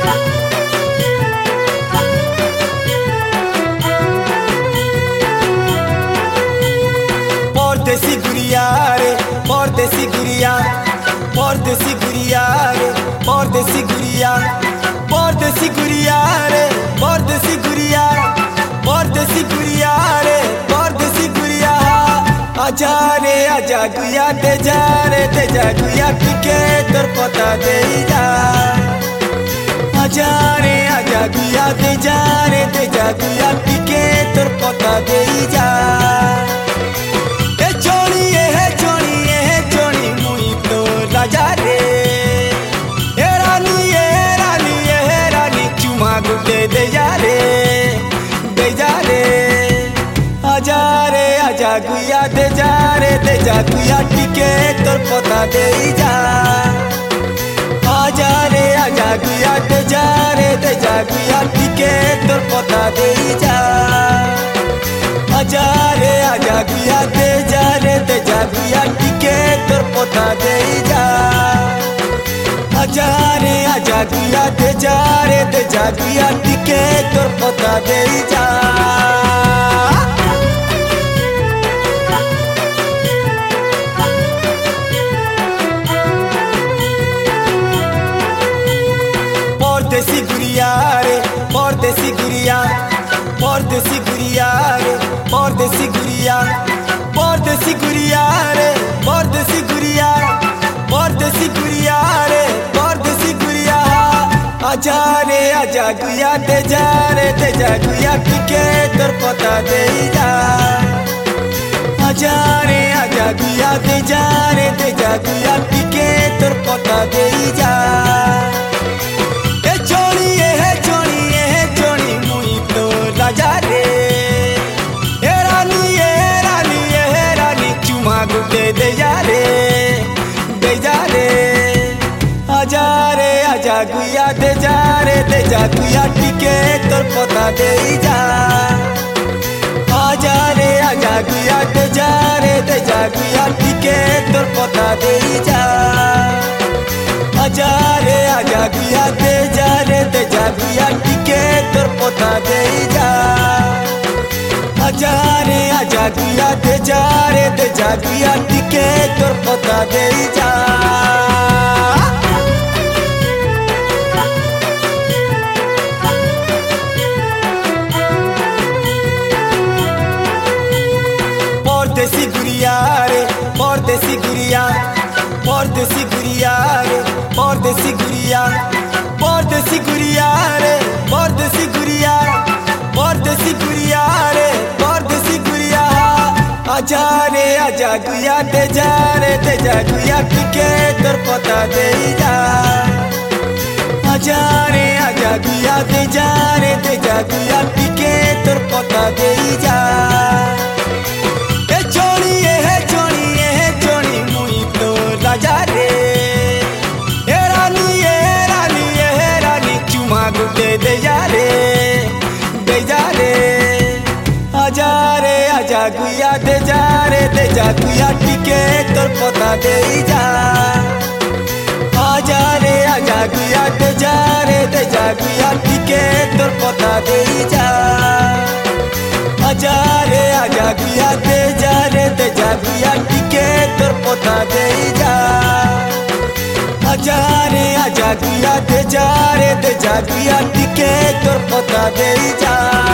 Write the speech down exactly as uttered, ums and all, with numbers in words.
परदेसी गुड़िया रे परदेसी गुड़िया परदेसी गुड़िया रे परदेसी गुड़िया परदेसी गुड़िया रे परदेसी गुड़िया परदेसी गुड़िया रे परदेसी गुड़िया आजा रे आजा गुया दे जा रे दे जा गुया टिके तोर पता दे जा आजा रे आजा गुया दे जा रे दे जा गुया टिके तोर पता दे जा राजा रे ए रानी ए रानी ए रानी चुमा गुटे दे जा रे दे जा रे आजा रे आजा गुया दे जा रे दे जा गुया टिके तोर पता दे जा आजा रे आजा गुया दे जा रे दे जा गुया टिके तोर पता दे जा आजा रे आजा गुया दे जा रे दे जा गुया टिके तोर पता दे जा आजा रे आजा गुया दे जा रे दे जा गुया टिके तोर पता दे जा परदेसी गुड़िया रे परदेसी गुड़िया परदेसी गुड़िया रे परदेसी गुड़िया परदेसी गुड़िया रे परदेसी गुड़िया परदेसी गुड़िया रे परदेसी गुड़िया आजा रे आजा गुया दे जा रे दे जा गुया टिके तोर पता दे जा आजा रे आजा गुया दे जा रे दे जा गुया टिके तोर पता दे जा राजा रे ए रानी ए रानी ए रानी चुमा गुटे दे जा रे दे जा रे आजा रे आजा गुया दे जा रे दे जा गुया टिके तोर पता दे जा आजा रे आजा गुया दे जा रे दे जा गुया टिके तोर पता दे जा आजा रे आजा गुया दे जा रे दे जा गुया टिके तोर पता दे जा आजा रे आजा गुया दे जा रे दे जा गुया टिके तोर पता दे जा परदेसी गुड़िया रे परदेसी गुड़िया परदेसी गुड़िया रे परदेसी गुड़िया परदेसी गुड़िया रे परदेसी गुड़िया परदेसी गुड़िया रे परदेसी गुड़िया आजा रे आजा गुया दे जा रे दे जा गुया टिके तोर पता दे जा आजा रे आजा गुया दे जा रे दे जा गुया टिके तोर पता दे जा राजा रे ए रानी ए रानी ए रानी चुमा गुटे दे जा रे दे जा रे आजा रे आजा गुया दे जा रे दे जा गुया टिके तोर पता दे जा आजा रे आजा गुया दे जा रे दे जा गुया टिके तोर पता दे जा आजा रे आजा गुया दे जा रे दे जा गुया टिके तोर पता दे जा आजा रे आजा गुया दे जा रे दे जा गुया टिके तोर पता दे जा।